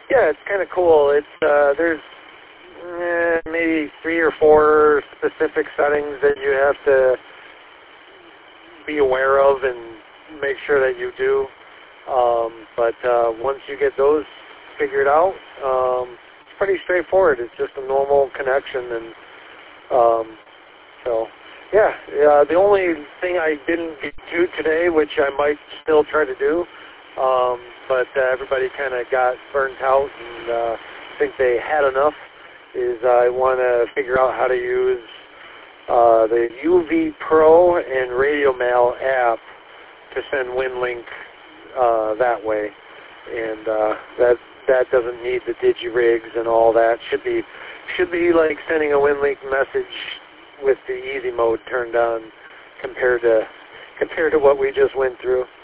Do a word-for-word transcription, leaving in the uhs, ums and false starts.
Yeah, it's kind of cool. It's uh, there's eh, maybe three or four specific settings that you have to be aware of and make sure that you do. Um, but uh, once you get those figured out, um, it's pretty straightforward. It's just a normal connection, and um, so yeah. Uh, the only thing I didn't get to today, which I might still try to do, um, but uh, everybody kind of got burnt out and uh, think they had enough, is I want to figure out how to use uh, the U V Pro and RadioMail app to send WinLink uh, that way, and uh, that that doesn't need the DigiRigs and all that. Should be should be like sending a WinLink message with the easy mode turned on compared to compared to what we just went through.